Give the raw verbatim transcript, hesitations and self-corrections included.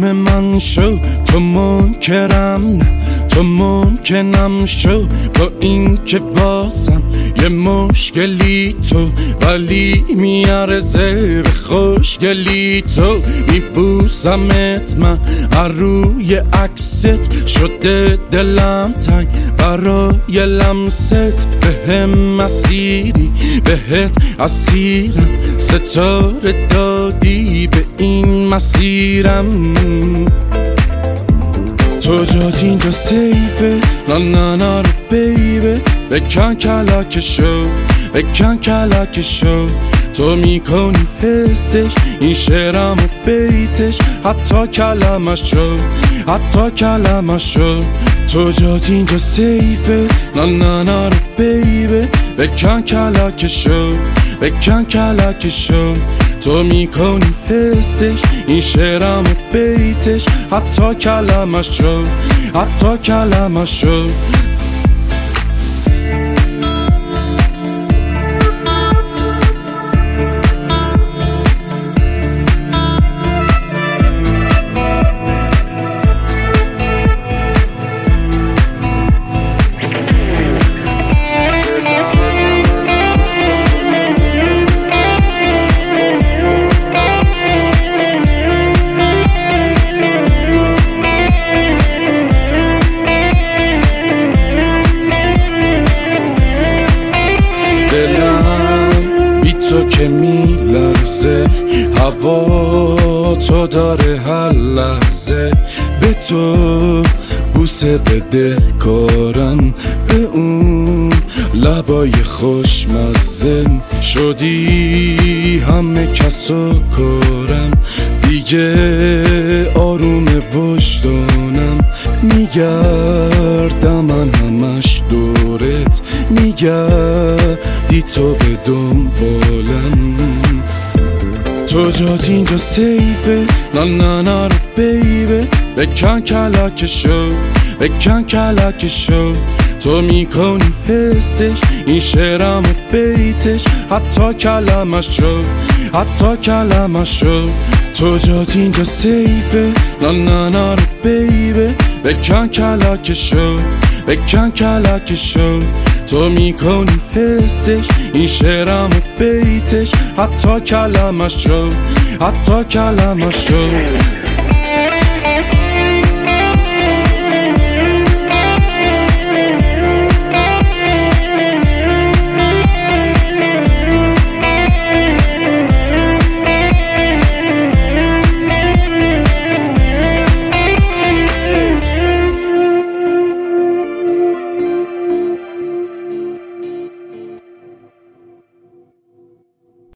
همه من شو، تو منکرم نه، تو ممکنم شو، با این که واسم یه مشکلی تو، ولی میارزه به خوشگلی تو. میبوسمت من روی عکست، شده دلم تنگ برای لمست. به هم مسیری بهت اسیرم، ستاره دادی به این مسیرم. تو جات اینجا سیفه، نه نه نه رو بیبه، بکن کلکشو، بکن کلکشو. تو میکنی حسش این شعرم و بیتش، حتی کلمشو، حتی کلمشو. تو جات اینجا سیفه، نه نه نه رو بیبه، بکن کلکشو، بکن کلکشو. تو میکنی حسش این شعرم و بیتش، حتی کلمشو، حتی کلمشو. دلم بی تو که میلرزه، هوا تو داره هر لحظه. به تو بوسه بده کارم، به اون لبای خوشمزه. شدی همه کسو کارم، دیگه آروم وجدانم. میگردم من همش دورت، میگردی تو به دنبالم. تو جات اینجا سیفه، نه نه نه رو بیبه، بکن کلکشو، بکن کلکشو. تو میکنی حسش این شعرم و بیتش، حتی کلمشو، حتی کلمشو. تو جات اینجا سیفه، نه نه نه رو بیبه، بکن کلکشو، بکن کلکشو. تو میکنی حسش این شعرم و بیتش، حتی کلمشو، حتی کلمشو.